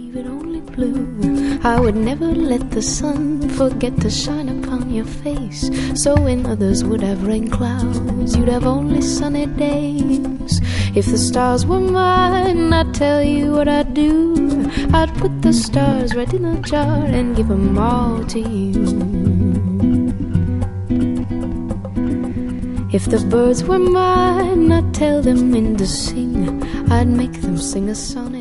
leave it only blue. I would never let the sun forget to shine upon your face. So when others would have rain clouds, you'd have only sunny days. If the stars were mine, I'd tell you what I'd do. I'd put the stars right in a jar and give them all to you. If the birds were mine, I'd tell them when to sing. I'd make them sing a sonnet